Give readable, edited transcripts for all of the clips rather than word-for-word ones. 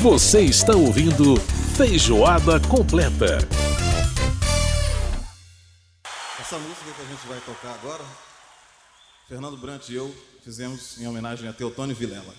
Você está ouvindo Feijoada Completa. Essa música que a gente vai tocar agora, Fernando Brant e eu fizemos em homenagem a Teotônio Vilela.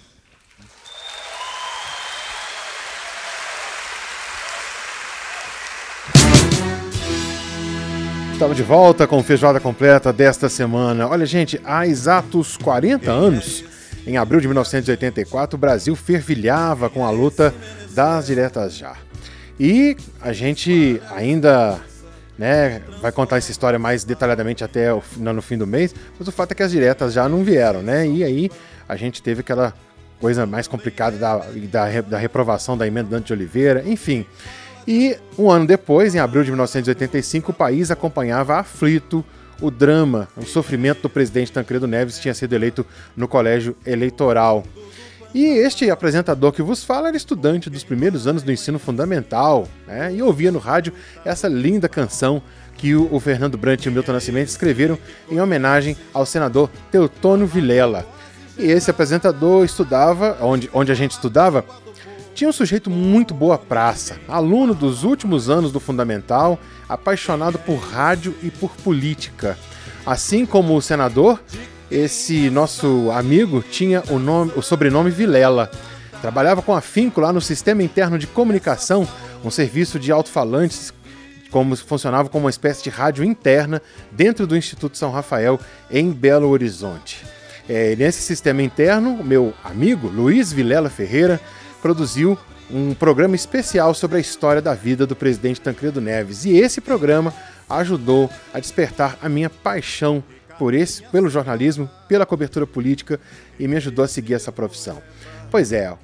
Estamos de volta com Feijoada Completa desta semana. Olha, gente, há exatos 40 anos, em abril de 1984, o Brasil fervilhava com a luta das diretas já. E a gente ainda, né, vai contar essa história mais detalhadamente até no fim do mês, mas o fato é que as diretas já não vieram, né? E aí a gente teve aquela coisa mais complicada da reprovação da emenda Dante de Oliveira, enfim. E um ano depois, em abril de 1985, o país acompanhava aflito o drama, o sofrimento do presidente Tancredo Neves, que tinha sido eleito no colégio eleitoral. E este apresentador que vos fala era estudante dos primeiros anos do ensino fundamental, né? E ouvia no rádio essa linda canção que o Fernando Brant e o Milton Nascimento escreveram em homenagem ao senador Teotônio Vilela. E esse apresentador estudava, onde a gente estudava, tinha um sujeito muito boa praça, aluno dos últimos anos do Fundamental, apaixonado por rádio e por política. Assim como o senador, esse nosso amigo tinha o sobrenome Vilela. Trabalhava com afinco lá no Sistema Interno de Comunicação, um serviço de alto-falantes, funcionava como uma espécie de rádio interna dentro do Instituto São Rafael, em Belo Horizonte. Nesse sistema interno, o meu amigo Luiz Vilela Ferreira produziu um programa especial sobre a história da vida do presidente Tancredo Neves. E esse programa ajudou a despertar a minha paixão pelo jornalismo, pela cobertura política e me ajudou a seguir essa profissão. Pois é,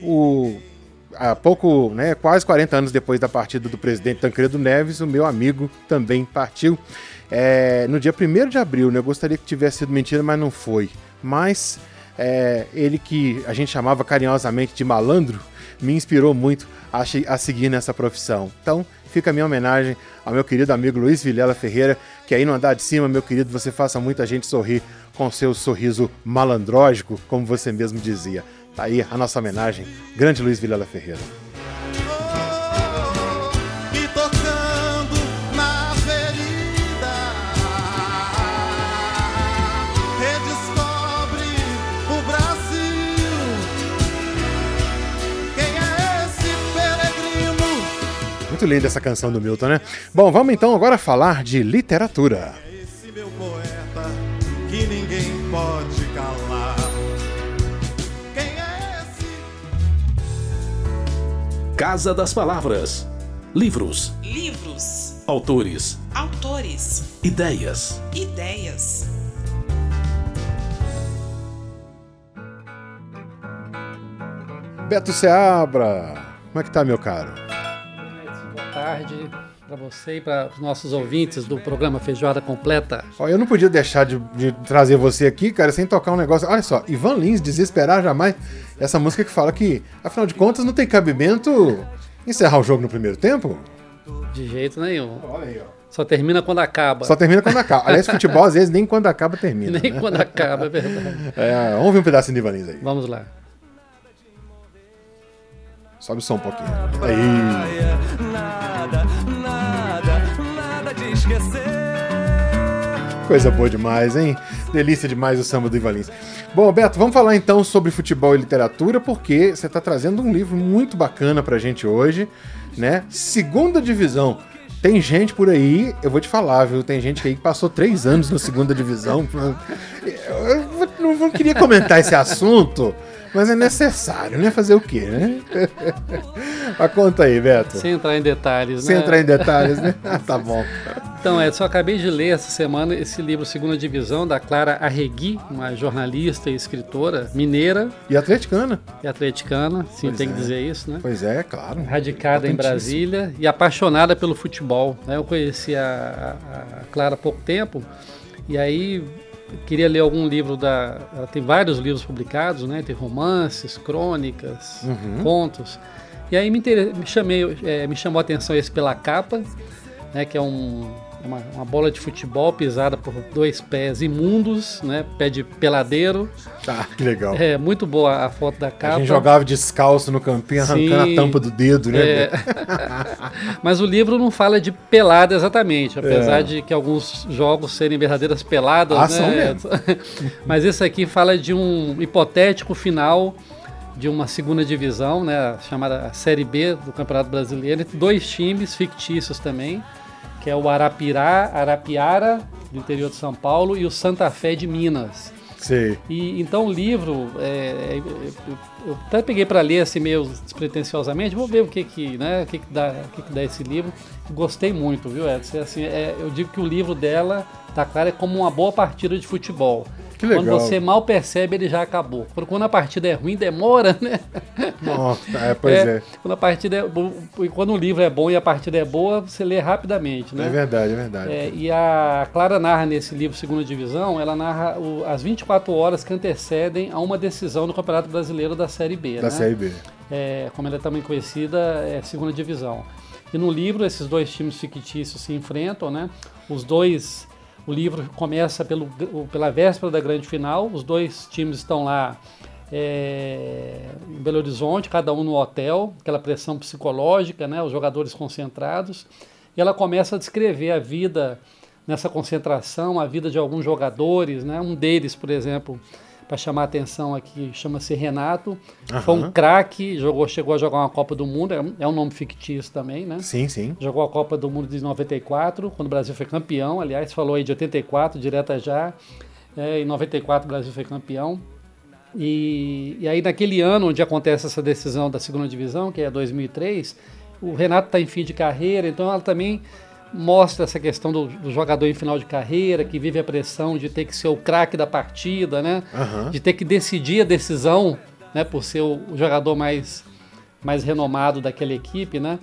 há pouco, né, quase 40 anos depois da partida do presidente Tancredo Neves, o meu amigo também partiu. No dia 1º de abril, né, eu gostaria que tivesse sido mentira, mas não foi. Mas ele, que a gente chamava carinhosamente de malandro, me inspirou muito a seguir nessa profissão. Então, fica a minha homenagem ao meu querido amigo Luiz Vilela Ferreira, que aí no andar de cima, meu querido, você faça muita gente sorrir com seu sorriso malandrógico, como você mesmo dizia. Tá aí a nossa homenagem, grande Luiz Vilela Ferreira. Muito linda essa canção do Milton, né? Bom, vamos então agora falar de literatura. Esse meu poeta que ninguém pode calar. Quem é esse? Casa das Palavras. Livros. Autores. Ideias. Beto Seabra, como é que tá, meu caro? Boa tarde para você e para os nossos ouvintes do programa Feijoada Completa. Eu não podia deixar de trazer você aqui, cara, sem tocar um negócio. Olha só, Ivan Lins, Desesperar Jamais, essa música que fala que, afinal de contas, não tem cabimento encerrar o jogo no primeiro tempo? De jeito nenhum. Olha aí, ó. Só termina quando acaba. Aliás, futebol, às vezes, nem quando acaba termina. Nem quando acaba, é verdade. Vamos ouvir um pedacinho de Ivan Lins aí. Vamos lá. Sobe o som um pouquinho. Aí. Nada de esquecer. Coisa boa demais, hein? Delícia demais o samba do Ivan Lins. Bom, Beto, vamos falar então sobre futebol e literatura, porque você está trazendo um livro muito bacana pra gente hoje, né? Segunda divisão. Tem gente por aí, eu vou te falar, viu? Tem gente aí que passou 3 anos na segunda divisão. Eu não queria comentar esse assunto, mas é necessário, né? Fazer o quê, né? Mas conta aí, Beto. Sem entrar em detalhes, Sem né? entrar em detalhes, né? Tá bom. Então, só acabei de ler essa semana esse livro Segunda Divisão, da Clara Arregui, uma jornalista e escritora mineira. E atleticana. Sim, pois tem que dizer isso, né? Pois é, claro. Radicada em Brasília e apaixonada pelo futebol, né? Eu conheci a Clara há pouco tempo e aí queria ler algum livro ela tem vários livros publicados, né? Tem romances, crônicas, contos. E aí me chamou a atenção esse pela capa, né? Que é um uma bola de futebol pisada por 2 pés imundos, né? Pé de peladeiro. Ah, que legal. É muito boa a foto da capa. A gente jogava descalço no campinho, arrancando a tampa do dedo, né? Mas o livro não fala de pelada exatamente, apesar de que alguns jogos serem verdadeiras peladas, né? São mesmo. Mas esse aqui fala de um hipotético final de uma segunda divisão, né, chamada Série B do Campeonato Brasileiro, entre 2 times fictícios também, que é o Arapiara, do interior de São Paulo, e o Santa Fé de Minas. Sei. E então o livro, eu até peguei para ler assim meio despretensiosamente, vou ver o que dá esse livro. Gostei muito, viu, Edson? Assim, eu digo que o livro da Clara é como uma boa partida de futebol. Que legal. Quando você mal percebe, ele já acabou. Quando a partida é ruim, demora, né? Nossa, pois é. Quando o livro é bom e a partida é boa, você lê rapidamente, né? É verdade, é verdade. E a Clara narra nesse livro Segunda Divisão, ela narra as 24 horas que antecedem a uma decisão do Campeonato Brasileiro da Série B, Da Série B. Como ela é também conhecida, é Segunda Divisão. E no livro, esses 2 times fictícios se enfrentam, né? O livro começa pela véspera da grande final, os 2 times estão lá em Belo Horizonte, cada um no hotel, aquela pressão psicológica, né, os jogadores concentrados, e ela começa a descrever a vida nessa concentração, a vida de alguns jogadores, né, um deles, por exemplo, para chamar a atenção aqui, chama-se Renato, foi um craque, chegou a jogar uma Copa do Mundo, é um nome fictício também, né? Sim, sim. Jogou a Copa do Mundo de 94, quando o Brasil foi campeão, aliás, falou aí de 84, direta já, em 94 o Brasil foi campeão. E aí naquele ano onde acontece essa decisão da segunda divisão, que é 2003, o Renato está em fim de carreira, então ela também mostra essa questão do jogador em final de carreira, que vive a pressão de ter que ser o craque da partida, né? De ter que decidir a decisão, né? Por ser o jogador mais renomado daquela equipe, né?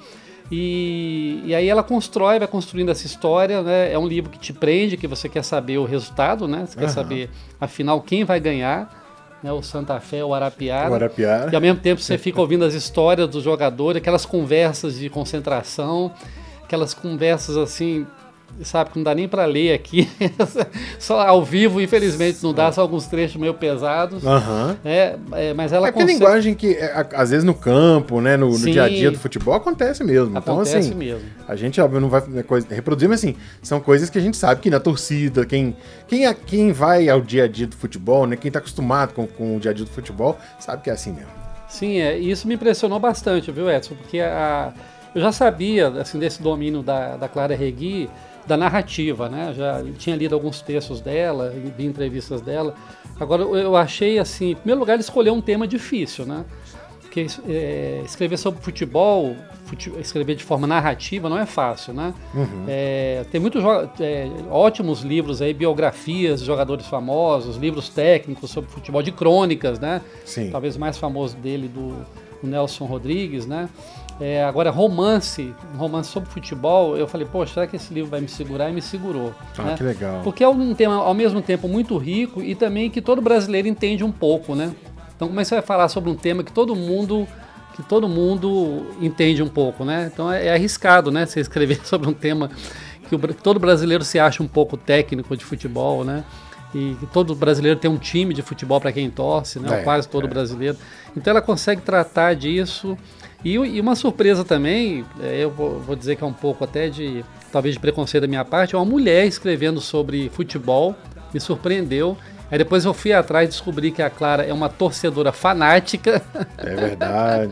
E aí ela vai construindo essa história, né? É um livro que te prende, que você quer saber o resultado, né? Você quer saber, afinal, quem vai ganhar, né? O Santa Fé, o Arapiara. E ao mesmo tempo você fica ouvindo as histórias dos jogadores, aquelas conversas de concentração, aquelas conversas assim, sabe, que não dá nem para ler aqui, só ao vivo, infelizmente não dá, só alguns trechos meio pesados, mas ela consegue... É linguagem que, às vezes no campo, né, no dia a dia do futebol, acontece mesmo. Acontece então, assim, mesmo. A gente óbvio, não vai reproduzir, mas assim, são coisas que a gente sabe que na torcida, quem vai ao dia a dia do futebol, né, quem tá acostumado com o dia a dia do futebol, sabe que é assim mesmo. Sim, isso me impressionou bastante, viu, Edson, porque eu já sabia, assim, desse domínio da Clara Regui, da narrativa, né? Já tinha lido alguns textos dela, vi entrevistas dela. Agora, eu achei, assim, em primeiro lugar, ele escolheu um tema difícil, né? Porque escrever sobre futebol, escrever de forma narrativa não é fácil, né? Tem muitos ótimos livros aí, biografias de jogadores famosos, livros técnicos sobre futebol, de crônicas, né? Sim. Talvez o mais famoso dele, do Nelson Rodrigues, né? Agora, um romance sobre futebol, eu falei, poxa, será que esse livro vai me segurar? E me segurou. Né? Que legal. Porque é um tema, ao mesmo tempo, muito rico e também que todo brasileiro entende um pouco, né? Então, como é que você vai falar sobre um tema que todo mundo entende um pouco, né? Então, é arriscado, né? Você escrever sobre um tema que todo brasileiro se acha um pouco técnico de futebol, né? E que todo brasileiro tem um time de futebol para quem torce, né? Quase todo brasileiro. Então, ela consegue tratar disso. E uma surpresa também, eu vou dizer que é um pouco até talvez de preconceito da minha parte, é uma mulher escrevendo sobre futebol, me surpreendeu. Aí depois eu fui atrás e descobri que a Clara é uma torcedora fanática. É verdade.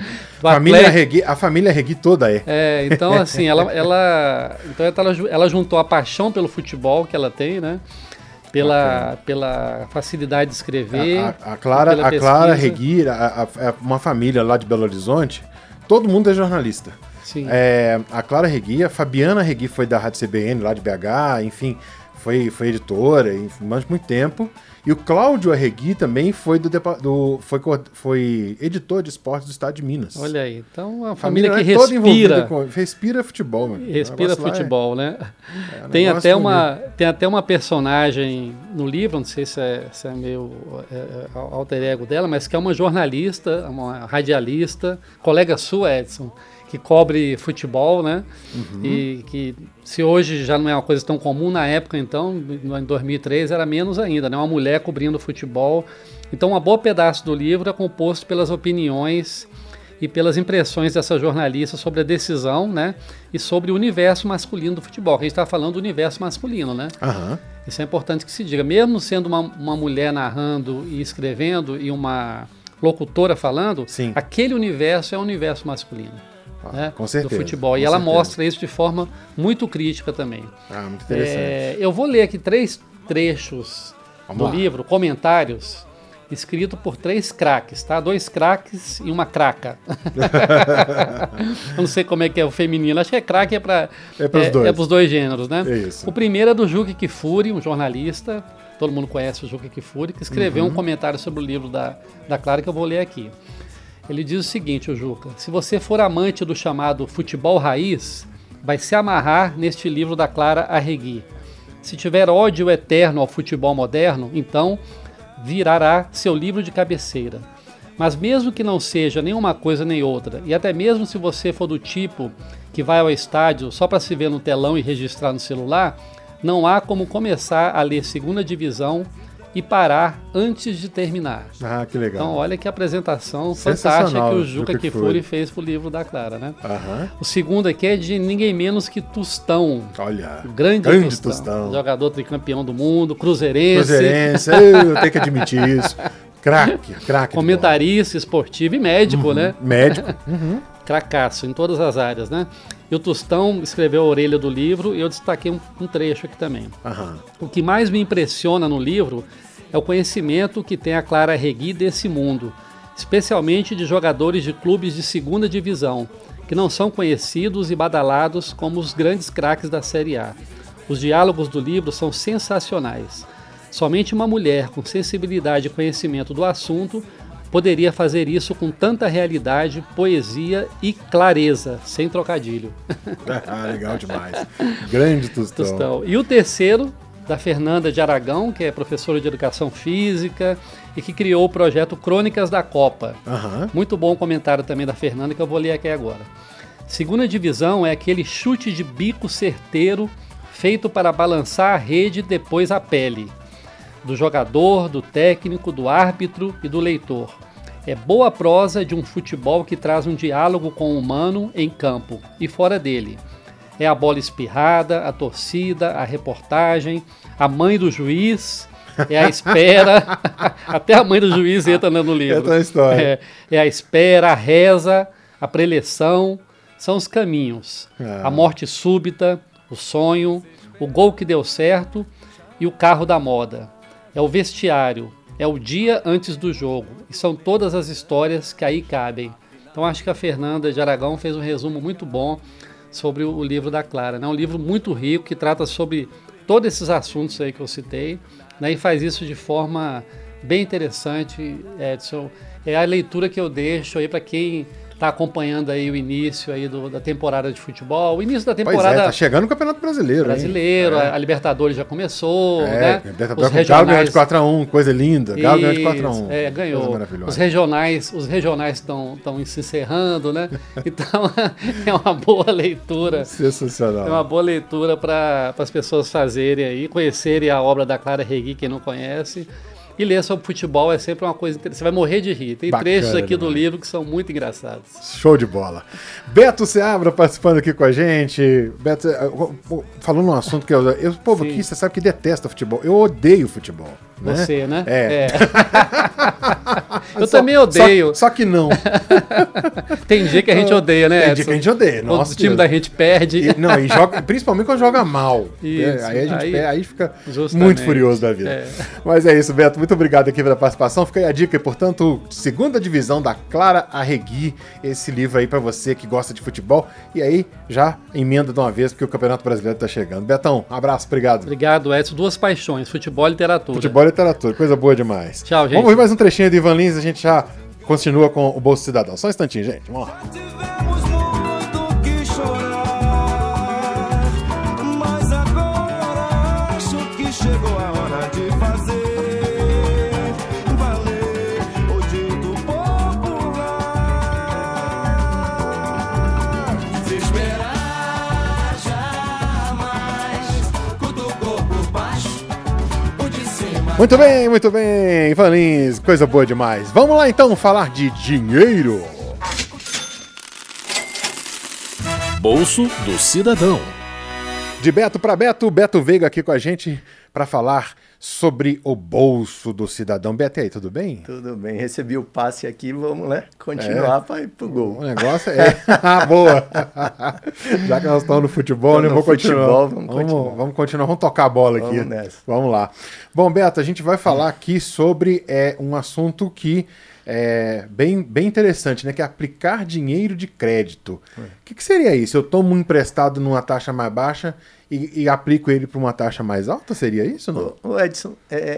A família Regui toda é. Então assim, ela juntou a paixão pelo futebol que ela tem, né? Pela facilidade de escrever. A Clara Regui, uma família lá de Belo Horizonte, todo mundo é jornalista. Sim. A Clara Regui, a Fabiana Regui foi da Rádio CBN lá de BH, enfim, foi editora, mas muito tempo. E o Cláudio Arregui também foi foi editor de esportes do estado de Minas. Olha aí, então a família que respira futebol, mano. Respira futebol, né? Tem até uma personagem no livro, não sei se é meio alter ego dela, mas que é uma jornalista, uma radialista, colega sua, Edson, que cobre futebol, né? E que se hoje já não é uma coisa tão comum, na época então, em 2003, era menos ainda, né? Uma mulher cobrindo futebol. Então, um bom pedaço do livro é composto pelas opiniões e pelas impressões dessa jornalista sobre a decisão, né? E sobre o universo masculino do futebol, que a gente está falando do universo masculino, né? Isso é importante que se diga. Mesmo sendo uma mulher narrando e escrevendo e uma locutora falando, aquele universo é o universo masculino, né? Com certeza, do futebol. E ela mostra isso de forma muito crítica também. Muito interessante. Eu vou ler aqui 3 trechos do livro, comentários, escrito por 3 craques, tá? 2 craques e uma craca. Eu não sei como é que é o feminino, acho que craque para os 2 gêneros, né? É isso. O primeiro é do Juca Kfouri, um jornalista, todo mundo conhece o Juca Kfouri, que escreveu um comentário sobre o livro da Clara que eu vou ler aqui. Ele diz o seguinte, o Juca: se você for amante do chamado futebol raiz, vai se amarrar neste livro da Clara Arregui. Se tiver ódio eterno ao futebol moderno, então virará seu livro de cabeceira. Mas mesmo que não seja nenhuma coisa nem outra, e até mesmo se você for do tipo que vai ao estádio só para se ver no telão e registrar no celular, não há como começar a ler segunda divisão e parar antes de terminar. Que legal. Então olha que apresentação fantástica que o Juca Kfouri fez pro livro da Clara, né? O segundo aqui é de ninguém menos que Tostão. Olha, o grande Tostão. Jogador tricampeão do mundo, cruzeirense. Eu tenho que admitir isso. Craque. Comentarista esportivo e médico, né? Médico. Cracaço em todas as áreas, né? E o Tostão escreveu a orelha do livro e eu destaquei um trecho aqui também. O que mais me impressiona no livro é o conhecimento que tem a Clara Arregui desse mundo, especialmente de jogadores de clubes de segunda divisão, que não são conhecidos e badalados como os grandes craques da Série A. Os diálogos do livro são sensacionais. Somente uma mulher com sensibilidade e conhecimento do assunto poderia fazer isso com tanta realidade, poesia e clareza, sem trocadilho. Legal demais. Grande Tostão. E o terceiro, da Fernanda de Aragão, que é professora de Educação Física e que criou o projeto Crônicas da Copa. Muito bom comentário também da Fernanda, que eu vou ler aqui agora. Segunda divisão é aquele chute de bico certeiro feito para balançar a rede e depois a pele. Do jogador, do técnico, do árbitro e do leitor. É boa prosa de um futebol que traz um diálogo com o humano em campo e fora dele. É a bola espirrada, a torcida, a reportagem, a mãe do juiz, é a espera, até a mãe do juiz entra no livro. Entra na história. É a espera, a reza, a preleção, são os caminhos. A morte súbita, o sonho, o gol que deu certo e o carro da moda. É o vestiário, é o dia antes do jogo. E são todas as histórias que aí cabem. Então acho que a Fernanda de Aragão fez um resumo muito bom sobre o livro da Clara, né? Um livro muito rico que trata sobre todos esses assuntos aí que eu citei, né? E faz isso de forma bem interessante, Edson. É a leitura que eu deixo aí para quem está acompanhando aí o início aí da temporada de futebol. O início da temporada... tá chegando o Campeonato Brasileiro. A Libertadores já começou, né? Os regionais... Galo ganhou de 4-1, coisa linda. Galo ganhou de 4-1. Ganhou. Os regionais estão se encerrando, né? Então, é uma boa leitura. Sensacional. É uma boa leitura para as pessoas fazerem aí, conhecerem a obra da Clara Arregui, quem não conhece. E ler sobre futebol é sempre uma coisa interessante. Você vai morrer de rir. Tem trechos aqui do livro que são muito engraçados. Show de bola. Beto Seabra participando aqui com a gente. Beto, falando um assunto que o povo aqui, você sabe que detesta futebol. Eu odeio futebol. Né? Você, né? É. Eu também odeio. Só que não. Tem dia que a gente odeia, né? Tem dia que a gente odeia. Nossa, o time da gente perde. E joga, principalmente quando joga mal. Isso, aí fica muito furioso da vida. Mas é isso, Beto. Muito obrigado aqui pela participação. Fica aí a dica, portanto, segunda divisão da Clara Arregui. Esse livro aí pra você que gosta de futebol. E aí, já emenda de uma vez, porque o Campeonato Brasileiro tá chegando. Betão, um abraço, obrigado. Obrigado, Edson. 2 paixões, futebol e literatura. Futebol e literatura, coisa boa demais. Tchau, gente. Vamos ouvir mais um trechinho do Ivan Lins, a gente já continua com o Bolso Cidadão. Só um instantinho, gente. Vamos lá. Tivemos muito que chorar, mas agora acho que chegou a hora de fazer valer o dito popular. Muito bem, Vanins, coisa boa demais. Vamos lá então falar de dinheiro. Bolso do Cidadão. De Beto para Beto, Beto Veiga aqui com a gente para falar sobre o bolso do cidadão. Beto, e aí, tudo bem? Tudo bem, recebi o passe aqui, vamos lá continuar para ir pro gol. O negócio é... boa! Já que nós estamos no futebol, né? Vamos continuar. Vamos continuar, vamos tocar a bola aqui. Vamos nessa. Vamos lá. Bom, Beto, a gente vai falar aqui sobre um assunto que é bem interessante, né? Que é aplicar dinheiro de crédito. O que seria isso? Eu tomo um emprestado numa taxa mais baixa e aplico ele para uma taxa mais alta? Seria isso ou não? O Edson,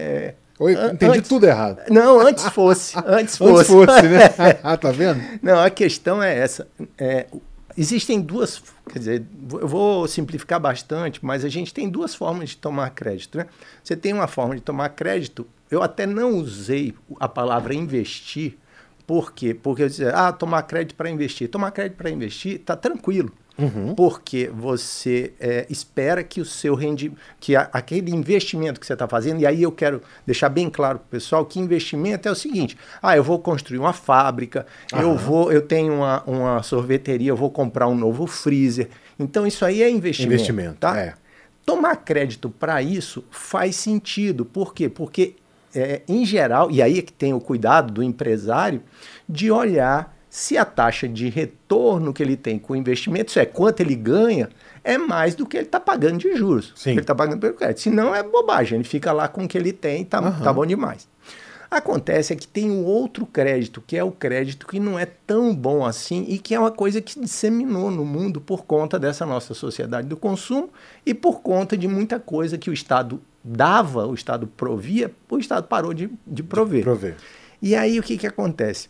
entendi tudo errado. Não, antes fosse. Antes fosse, né? Tá vendo? Não, a questão é essa. Existem duas, quer dizer, eu vou simplificar bastante, mas a gente tem duas formas de tomar crédito, né? Você tem uma forma de tomar crédito, eu até não usei a palavra investir, por quê? Porque eu dizia, tomar crédito para investir. Tomar crédito para investir está tranquilo. Porque você espera que o seu rendimento, aquele investimento que você está fazendo, e aí eu quero deixar bem claro para o pessoal que investimento é o seguinte: eu vou construir uma fábrica, eu tenho uma sorveteria, eu vou comprar um novo freezer. Então isso aí é investimento. Tá? Tomar crédito para isso faz sentido. Por quê? Porque, em geral, e aí é que tem o cuidado do empresário de olhar se a taxa de retorno que ele tem com o investimento, isso é quanto ele ganha, é mais do que ele está pagando de juros. Sim. Ele está pagando pelo crédito. Senão é bobagem, ele fica lá com o que ele tem e tá bom demais. Acontece que tem um outro crédito, que é o crédito que não é tão bom assim e que é uma coisa que se disseminou no mundo por conta dessa nossa sociedade do consumo e por conta de muita coisa que o Estado dava, o Estado provia, o Estado parou de prover. E aí o que acontece?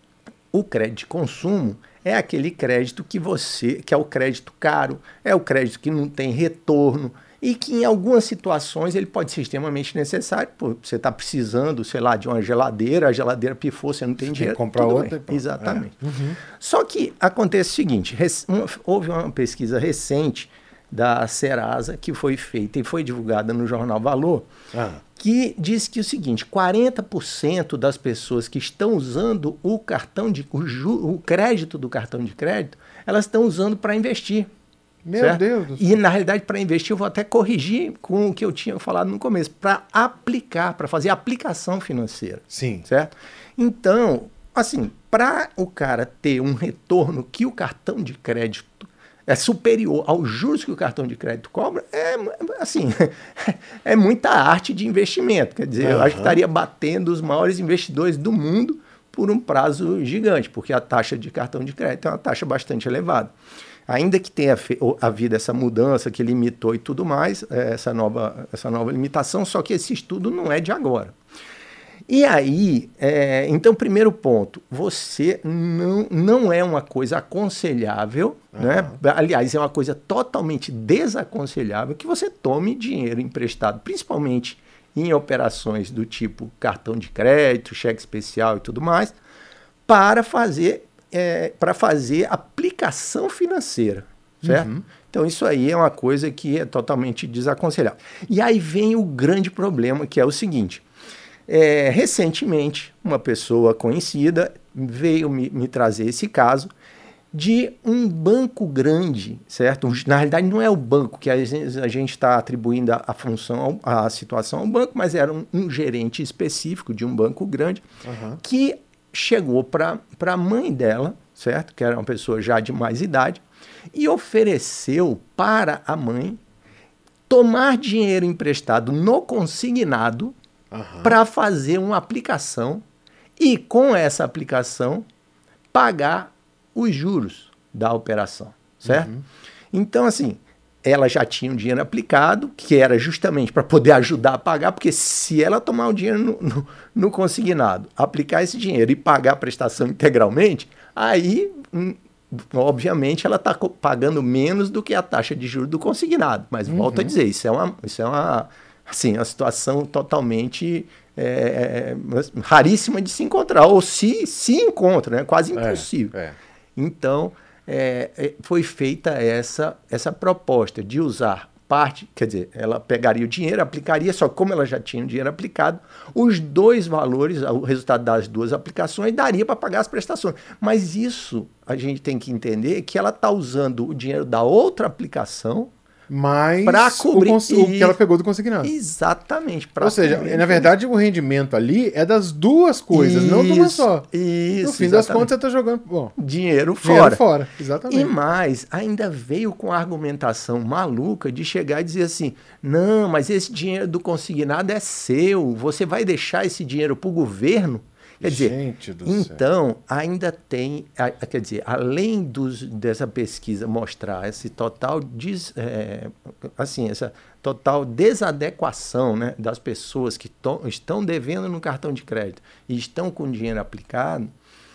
O crédito de consumo é aquele crédito que é o crédito caro, é o crédito que não tem retorno e que em algumas situações ele pode ser extremamente necessário. Você está precisando, sei lá, de uma geladeira, a geladeira pifou, você não tem dinheiro. Tem que comprar outra. Exatamente. Só que acontece o seguinte, houve uma pesquisa recente da Serasa que foi feita e foi divulgada no jornal Valor, que diz que o seguinte: 40% das pessoas que estão usando o crédito do cartão de crédito, elas estão usando para investir. Meu certo? Deus do céu. E, na realidade, para investir, eu vou até corrigir com o que eu tinha falado no começo, para aplicar, para fazer aplicação financeira. Sim. Certo? Então, assim, para o cara ter um retorno que o cartão de crédito é superior aos juros que o cartão de crédito cobra, é muita arte de investimento. Quer dizer, eu acho que estaria batendo os maiores investidores do mundo por um prazo gigante, porque a taxa de cartão de crédito é uma taxa bastante elevada. Ainda que tenha havido essa mudança que limitou e tudo mais, essa nova limitação, só que esse estudo não é de agora. E aí, então, primeiro ponto, você não é uma coisa aconselhável, né? Aliás, é uma coisa totalmente desaconselhável que você tome dinheiro emprestado, principalmente em operações do tipo cartão de crédito, cheque especial e tudo mais, para fazer aplicação financeira, certo? Então, isso aí é uma coisa que é totalmente desaconselhável. E aí vem o grande problema, que é o seguinte: recentemente, uma pessoa conhecida veio me trazer esse caso de um banco grande, certo? Na realidade, não é o banco, que a gente está atribuindo a situação ao banco, mas era um gerente específico de um banco grande que chegou para a mãe dela, certo? Que era uma pessoa já de mais idade, e ofereceu para a mãe tomar dinheiro emprestado no consignado para fazer uma aplicação e, com essa aplicação, pagar os juros da operação, certo? Então, assim, ela já tinha um dinheiro aplicado, que era justamente para poder ajudar a pagar, porque se ela tomar o dinheiro no consignado, aplicar esse dinheiro e pagar a prestação integralmente, aí, obviamente, ela está pagando menos do que a taxa de juros do consignado. Mas, volto a dizer, isso é uma situação totalmente raríssima de se encontrar, ou se encontra, né? Quase impossível. Então, foi feita essa proposta de usar parte, quer dizer, ela pegaria o dinheiro, aplicaria, só que como ela já tinha o dinheiro aplicado, os dois valores, o resultado das duas aplicações, daria para pagar as prestações. Mas isso a gente tem que entender que ela está usando o dinheiro da outra aplicação Mas para cobrir o que ela pegou do consignado. Exatamente. Ou seja, na verdade, o rendimento ali é das duas coisas, não de uma só. Isso, no fim das contas, você está jogando dinheiro dinheiro fora. fora. Exatamente. E mais, ainda veio com a argumentação maluca de chegar e dizer assim, não, mas esse dinheiro do consignado é seu, você vai deixar esse dinheiro para o governo? Quer dizer, Gente do então, ainda tem, quer dizer, além dessa pesquisa mostrar esse total, essa total desadequação, né, das pessoas que estão devendo no cartão de crédito e estão com dinheiro aplicado,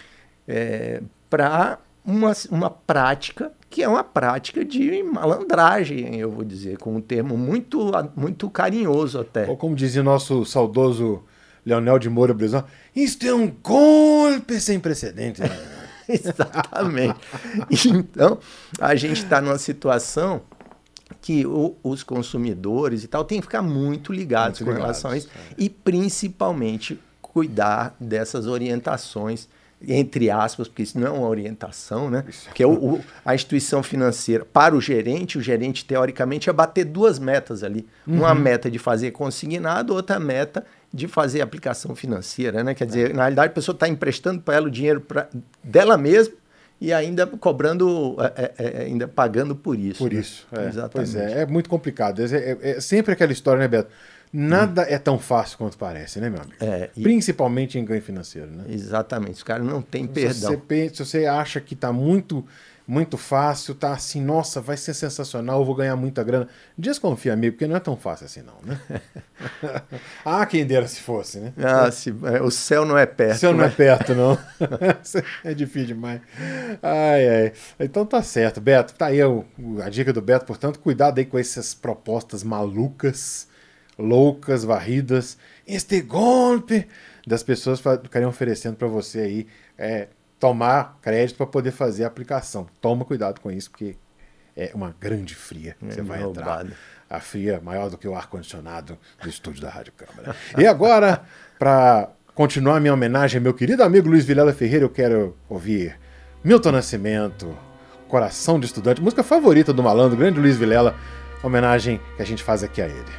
para uma prática que é uma prática de malandragem, eu vou dizer, com um termo muito, muito carinhoso até. Ou como dizia nosso saudoso Leonel de Moura Brison, isto é um golpe sem precedentes. Exatamente. Então, a gente está numa situação que os consumidores e tal têm que ficar muito ligados com relação a isso e principalmente cuidar dessas orientações, entre aspas, porque isso não é uma orientação, né? Porque a instituição financeira, para o gerente teoricamente ia bater duas metas ali. Uma meta de fazer consignado, outra meta de fazer aplicação financeira, né? Quer dizer, na realidade a pessoa está emprestando para ela o dinheiro dela mesma e ainda cobrando, ainda pagando por isso. Por né? isso, Exatamente. Pois é muito complicado. É sempre aquela história, né, Beto? Nada é tão fácil quanto parece, né, meu amigo? Principalmente em ganho financeiro, né? Exatamente, os caras não têm perdão. Se você acha que está muito, muito fácil, tá assim, nossa, vai ser sensacional, eu vou ganhar muita grana. Desconfia, amigo, porque não é tão fácil assim não, né? Quem dera se fosse, né? O céu não é perto. O céu não é perto, não. É difícil demais. Então tá certo, Beto. Tá aí a dica do Beto, portanto, cuidado aí com essas propostas malucas, loucas, varridas, este golpe das pessoas ficarem oferecendo para você aí tomar crédito para poder fazer a aplicação. Toma cuidado com isso, porque é uma grande fria. Você vai entrar. A fria maior do que o ar-condicionado do estúdio da Rádio Câmara. E agora, para continuar minha homenagem ao meu querido amigo Luiz Vilela Ferreira, eu quero ouvir Milton Nascimento, Coração de Estudante, música favorita do malandro, grande Luiz Vilela, homenagem que a gente faz aqui a ele.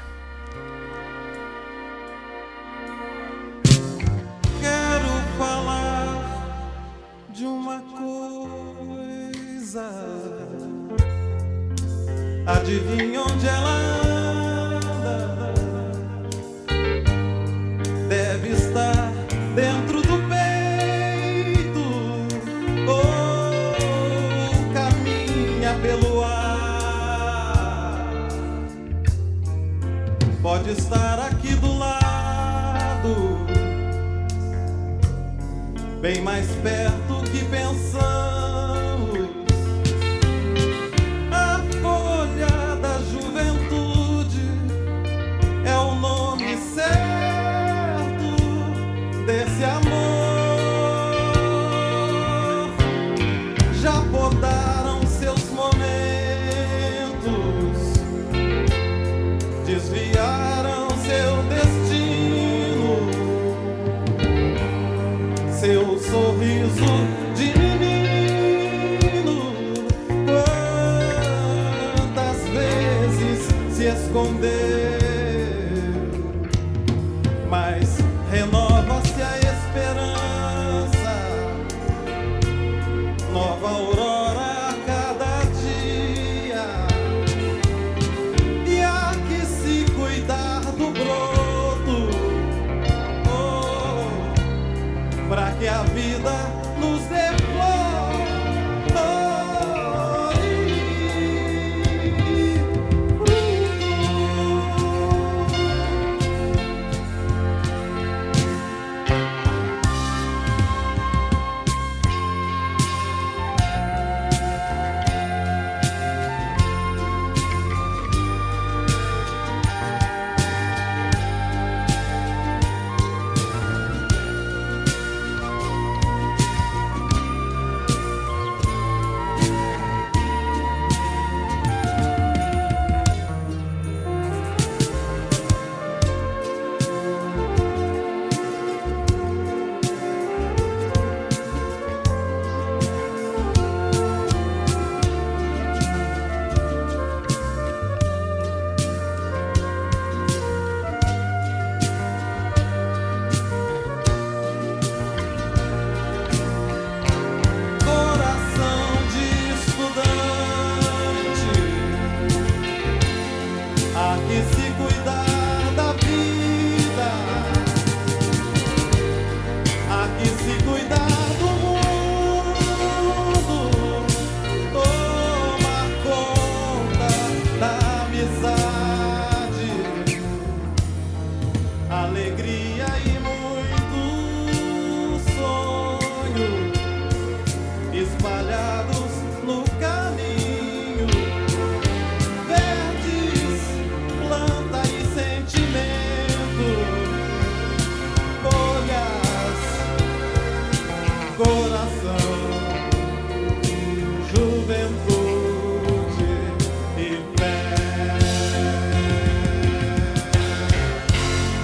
Adivinha onde ela anda? Deve estar dentro do peito ou caminha pelo ar. Pode estar aqui do lado, bem mais perto que pensamos. Desse amor, já podaram seus momentos, desviaram seu destino, seu sorriso de menino, quantas vezes se escondeu, mas renova-se a esperança, nova aurora a cada dia, e há que se cuidar do broto, pra que a vida nos dê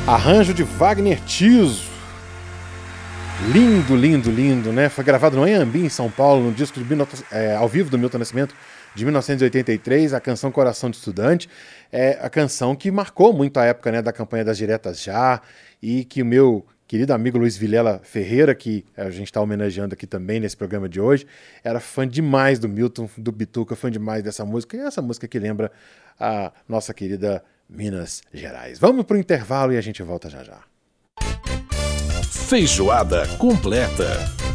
Arranjo de Wagner Tiso. Lindo, lindo, lindo, né? Foi gravado no Anhembi, em São Paulo, no disco ao vivo do Milton Nascimento, de 1983, a canção Coração de Estudante. É a canção que marcou muito a época, né, da campanha das Diretas Já, e que o meu querido amigo Luiz Vilela Ferreira, que a gente está homenageando aqui também nesse programa de hoje, era fã demais do Milton, do Bituca, fã demais dessa música, e essa música que lembra a nossa querida Minas Gerais. Vamos para o intervalo e a gente volta já já. Feijoada completa.